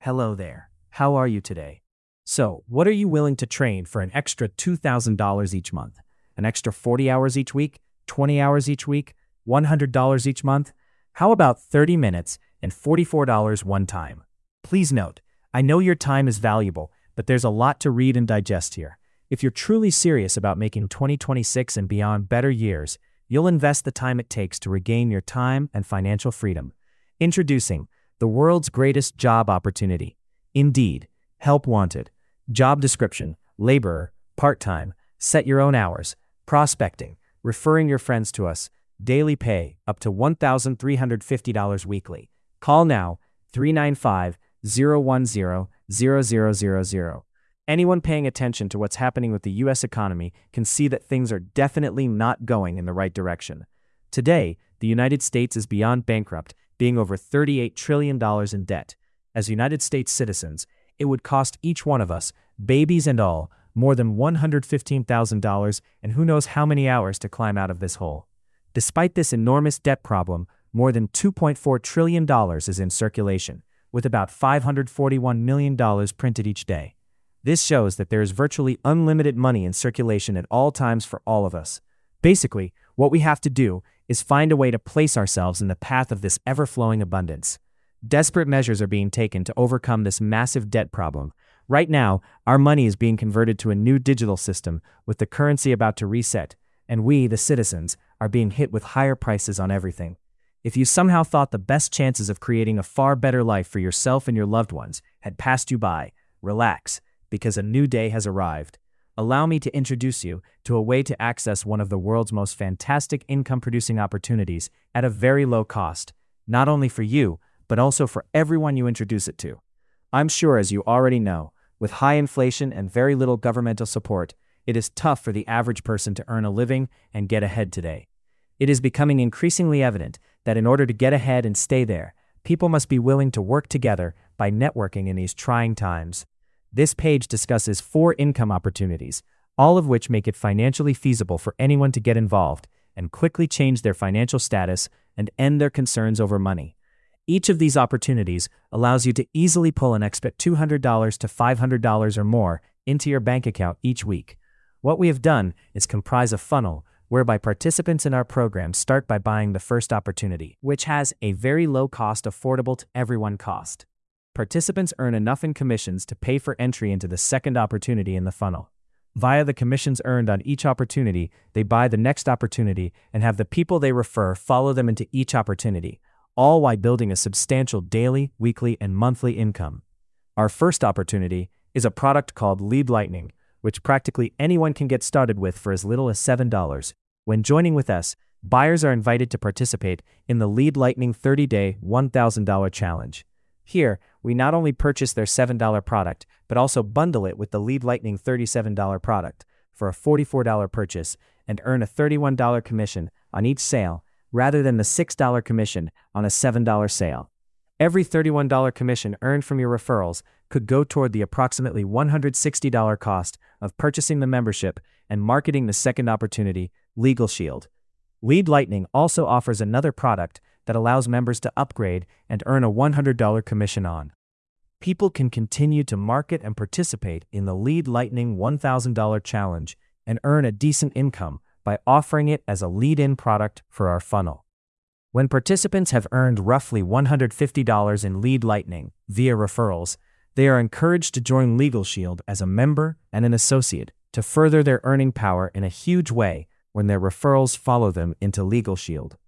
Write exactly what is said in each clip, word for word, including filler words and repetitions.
Hello there. How are you today? So, what are you willing to train for an extra two thousand dollars each month? An extra forty hours each week? twenty hours each week? one hundred dollars each month? How about thirty minutes and forty-four dollars one time? Please note, I know your time is valuable, but there's a lot to read and digest here. If you're truly serious about making twenty twenty-six and beyond better years, you'll invest the time it takes to regain your time and financial freedom. Introducing the world's greatest job opportunity. Indeed. Help wanted. Job description: laborer, part-time, set your own hours, prospecting, referring your friends to us, daily pay up to one thousand three hundred fifty dollars weekly. Call now, three nine five, zero one zero, zero zero zero zero. Anyone paying attention to what's happening with the U S economy can see that things are definitely not going in the right direction. Today, the United States is beyond bankrupt, being over thirty-eight trillion dollars in debt. As United States citizens, it would cost each one of us, babies and all, more than one hundred fifteen thousand dollars and who knows how many hours to climb out of this hole. Despite this enormous debt problem, more than two point four trillion dollars is in circulation, with about five hundred forty-one million dollars printed each day. This shows that there is virtually unlimited money in circulation at all times for all of us. Basically, what we have to do is find a way to place ourselves in the path of this ever-flowing abundance. Desperate measures are being taken to overcome this massive debt problem. Right now, our money is being converted to a new digital system with the currency about to reset, and we, the citizens, are being hit with higher prices on everything. If you somehow thought the best chances of creating a far better life for yourself and your loved ones had passed you by, relax, because a new day has arrived. Allow me to introduce you to a way to access one of the world's most fantastic income-producing opportunities at a very low cost, not only for you, but also for everyone you introduce it to. I'm sure, as you already know, with high inflation and very little governmental support, it is tough for the average person to earn a living and get ahead today. It is becoming increasingly evident that in order to get ahead and stay there, people must be willing to work together by networking in these trying times. This page discusses four income opportunities, all of which make it financially feasible for anyone to get involved and quickly change their financial status and end their concerns over money. Each of these opportunities allows you to easily pull an extra two hundred dollars to five hundred dollars or more into your bank account each week. What we have done is comprise a funnel whereby participants in our program start by buying the first opportunity, which has a very low cost, affordable to everyone cost. Participants earn enough in commissions to pay for entry into the second opportunity in the funnel. Via the commissions earned on each opportunity, they buy the next opportunity and have the people they refer follow them into each opportunity, all while building a substantial daily, weekly, and monthly income. Our first opportunity is a product called Lead Lightning, which practically anyone can get started with for as little as seven dollars. When joining with us, buyers are invited to participate in the Lead Lightning thirty-day, one thousand dollars challenge. Here, we not only purchase their seven dollar product, but also bundle it with the Lead Lightning thirty-seven dollar product for a forty-four dollar purchase and earn a thirty-one dollar commission on each sale, rather than the six dollar commission on a seven dollar sale. Every thirty-one dollar commission earned from your referrals could go toward the approximately one hundred sixty dollar cost of purchasing the membership and marketing the second opportunity, Legal Shield. Lead Lightning also offers another product that allows members to upgrade and earn a one hundred dollar commission on. People can continue to market and participate in the Lead Lightning one thousand dollar challenge and earn a decent income by offering it as a lead-in product for our funnel. When participants have earned roughly one hundred fifty dollars in Lead Lightning via referrals, they are encouraged to join Legal Shield as a member and an associate to further their earning power in a huge way when their referrals follow them into Legal Shield.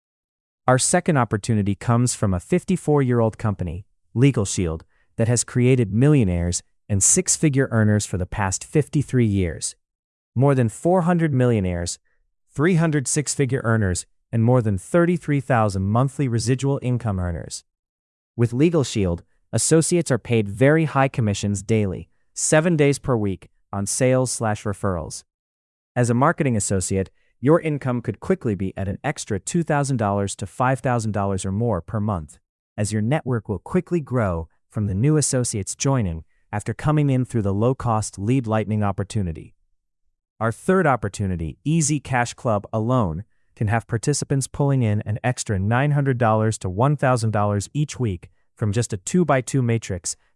Our second opportunity comes from a fifty-four-year-old company, Legal Shield, that has created millionaires and six-figure earners for the past fifty-three years. More than four hundred millionaires, three hundred six-figure earners, and more than thirty-three thousand monthly residual income earners. With Legal Shield, associates are paid very high commissions daily, seven days per week, on sales slash referrals. As a marketing associate, your income could quickly be at an extra two thousand dollars to five thousand dollars or more per month, as your network will quickly grow from the new associates joining after coming in through the low-cost Lead Lightning opportunity. Our third opportunity, Easy Cash Club, alone can have participants pulling in an extra nine hundred dollars to one thousand dollars each week from just a two by two matrix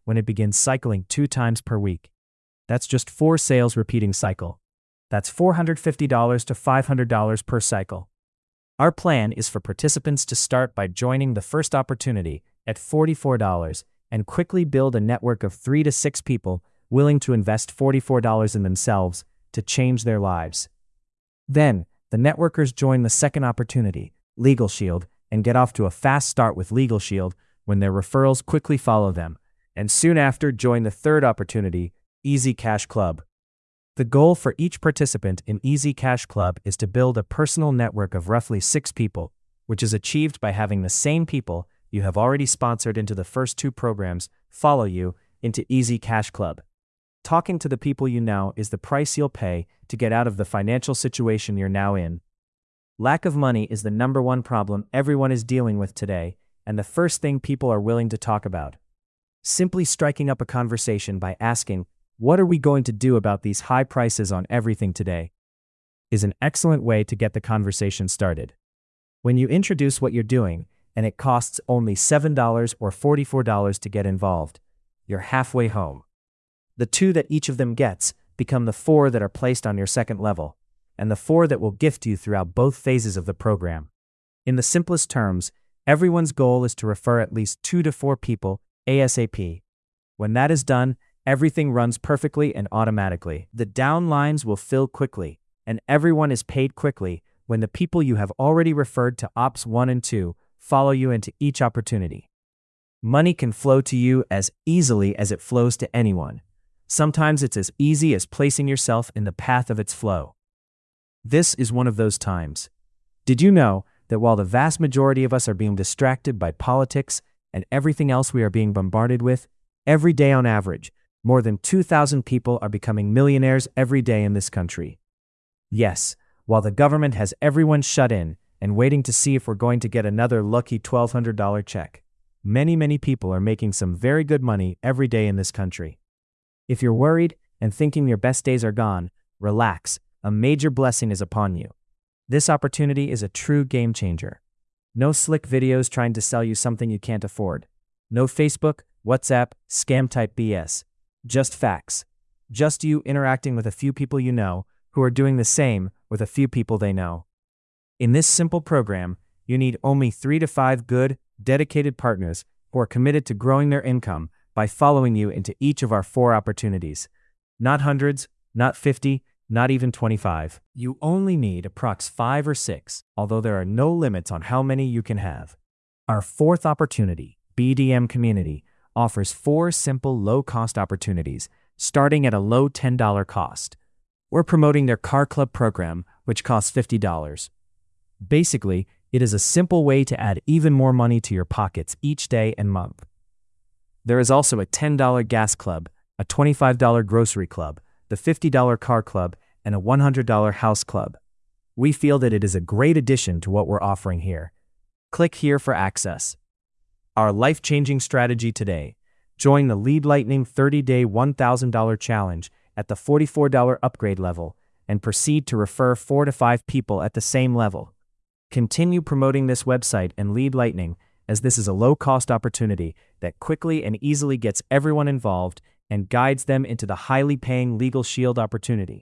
when it begins cycling two times per week. That's just four sales repeating cycle. That's four hundred fifty dollars to five hundred dollars per cycle. Our plan is for participants to start by joining the first opportunity at forty-four dollars and quickly build a network of three to six people willing to invest forty-four dollars in themselves to change their lives. Then, the networkers join the second opportunity, Legal Shield, and get off to a fast start with Legal Shield when their referrals quickly follow them, and soon after join the third opportunity, Easy Cash Club. The goal for each participant in Easy Cash Club is to build a personal network of roughly six people, which is achieved by having the same people you have already sponsored into the first two programs follow you into Easy Cash Club. Talking to the people you know is the price you'll pay to get out of the financial situation you're now in. Lack of money is the number one problem everyone is dealing with today, and the first thing people are willing to talk about. Simply striking up a conversation by asking, "What are we going to do about these high prices on everything today?" is an excellent way to get the conversation started. When you introduce what you're doing, and it costs only seven dollars or forty-four dollars to get involved, you're halfway home. The two that each of them gets become the four that are placed on your second level, and the four that will gift you throughout both phases of the program. In the simplest terms, everyone's goal is to refer at least two to four people ASAP. When that is done, everything runs perfectly and automatically. The down lines will fill quickly, and everyone is paid quickly when the people you have already referred to Ops one and two follow you into each opportunity. Money can flow to you as easily as it flows to anyone. Sometimes it's as easy as placing yourself in the path of its flow. This is one of those times. Did you know that while the vast majority of us are being distracted by politics and everything else we are being bombarded with, every day on average, more than two thousand people are becoming millionaires every day in this country? Yes, while the government has everyone shut in and waiting to see if we're going to get another lucky twelve hundred dollars check, many, many people are making some very good money every day in this country. If you're worried and thinking your best days are gone, relax. A major blessing is upon you. This opportunity is a true game changer. No slick videos trying to sell you something you can't afford. No Facebook, WhatsApp, scam-type B S. Just facts. Just you interacting with a few people you know who are doing the same with a few people they know. In this simple program, you need only three to five good, dedicated partners who are committed to growing their income by following you into each of our four opportunities. Not hundreds, not fifty, not even twenty-five. You only need approx five or six, although there are no limits on how many you can have. Our fourth opportunity, B D M Community, offers four simple low-cost opportunities, starting at a low ten dollars cost. We're promoting their Car Club program, which costs fifty dollars. Basically, it is a simple way to add even more money to your pockets each day and month. There is also a ten dollars Gas Club, a twenty-five dollars Grocery Club, the fifty dollars Car Club, and a one hundred dollars House Club. We feel that it is a great addition to what we're offering here. Click here for access. Our life-changing strategy today. Join the Lead Lightning thirty-day one thousand dollars challenge at the forty-four dollars upgrade level and proceed to refer four to five people at the same level. Continue promoting this website and Lead Lightning, as this is a low-cost opportunity that quickly and easily gets everyone involved and guides them into the highly paying Legal Shield opportunity.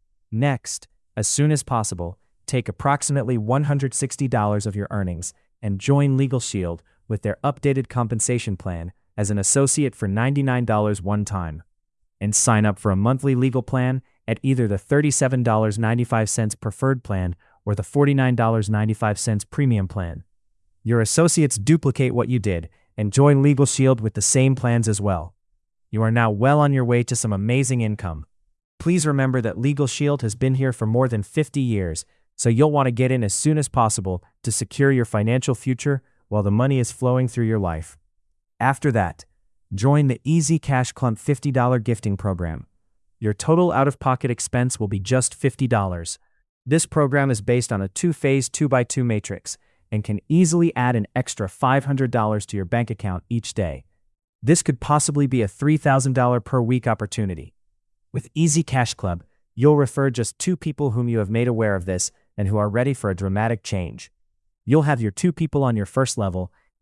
Next, as soon as possible, take approximately one hundred sixty dollars of your earnings and join Legal Shield with their updated compensation plan as an associate for ninety-nine dollars one time. And sign up for a monthly legal plan at either the thirty-seven dollars and ninety-five cents preferred plan or the forty-nine dollars and ninety-five cents premium plan. Your associates duplicate what you did and join Legal Shield with the same plans as well. You are now well on your way to some amazing income. Please remember that Legal Shield has been here for more than fifty years, so you'll want to get in as soon as possible to secure your financial future while the money is flowing through your life. After that, join the Easy Cash Club fifty dollars gifting program. Your total out-of-pocket expense will be just fifty dollars. This program is based on a two-phase two by two matrix and can easily add an extra five hundred dollars to your bank account each day. This could possibly be a three thousand dollars per week opportunity. With Easy Cash Club, you'll refer just two people whom you have made aware of this and who are ready for a dramatic change. You'll have your two people on your first level,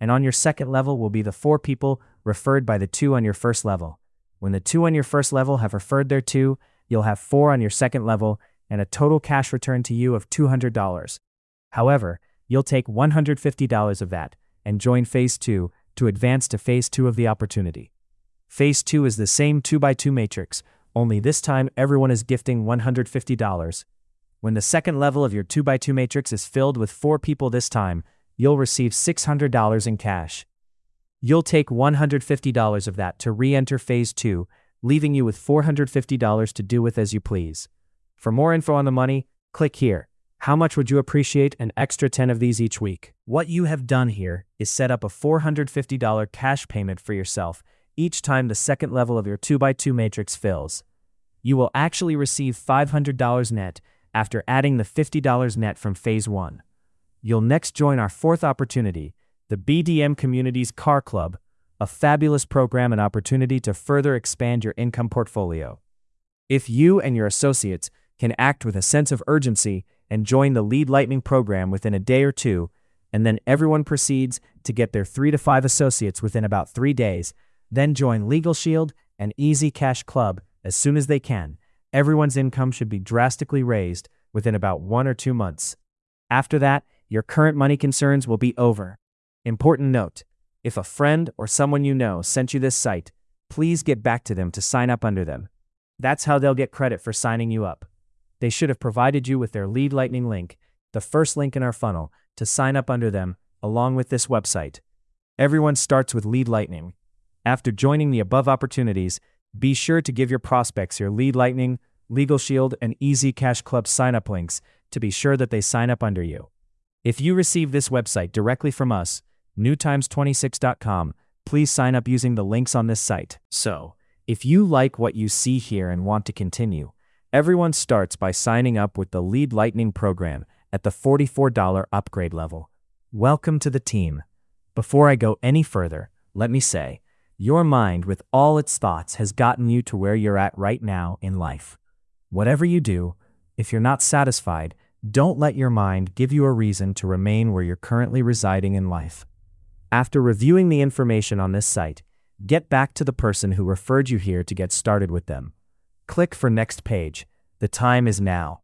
and on your second level will be the four people referred by the two on your first level. When the two on your first level have referred their two, you'll have four on your second level and a total cash return to you of two hundred dollars. However, you'll take one hundred fifty dollars of that and join Phase two to advance to Phase two of the opportunity. Phase two is the same two by two matrix, only this time everyone is gifting one hundred fifty dollars. When the second level of your two by two matrix is filled with four people this time, you'll receive six hundred dollars in cash. You'll take one hundred fifty dollars of that to re-enter Phase two, leaving you with four hundred fifty dollars to do with as you please. For more info on the money, click here. How much would you appreciate an extra ten of these each week? What you have done here is set up a four hundred fifty dollars cash payment for yourself each time the second level of your two by two matrix fills. You will actually receive five hundred dollars net after adding the fifty dollars net from Phase one. You'll next join our fourth opportunity, the B D M Communities Car Club, a fabulous program and opportunity to further expand your income portfolio. If you and your associates can act with a sense of urgency and join the Lead Lightning program within a day or two, and then everyone proceeds to get their three to five associates within about three days, then join Legal Shield and Easy Cash Club as soon as they can. Everyone's income should be drastically raised within about one or two months. After that, your current money concerns will be over. Important note, if a friend or someone you know sent you this site, please get back to them to sign up under them. That's how they'll get credit for signing you up. They should have provided you with their Lead Lightning link, the first link in our funnel, to sign up under them, along with this website. Everyone starts with Lead Lightning. After joining the above opportunities, be sure to give your prospects your Lead Lightning, Legal Shield, and Easy Cash Club sign-up links to be sure that they sign up under you. If you receive this website directly from us, new times twenty-six dot com, please sign up using the links on this site. So, if you like what you see here and want to continue, everyone starts by signing up with the Lead Lightning program at the forty-four dollars upgrade level. Welcome to the team. Before I go any further, let me say, your mind with all its thoughts has gotten you to where you're at right now in life. Whatever you do, if you're not satisfied, don't let your mind give you a reason to remain where you're currently residing in life. After reviewing the information on this site, get back to the person who referred you here to get started with them. Click for next page. The time is now.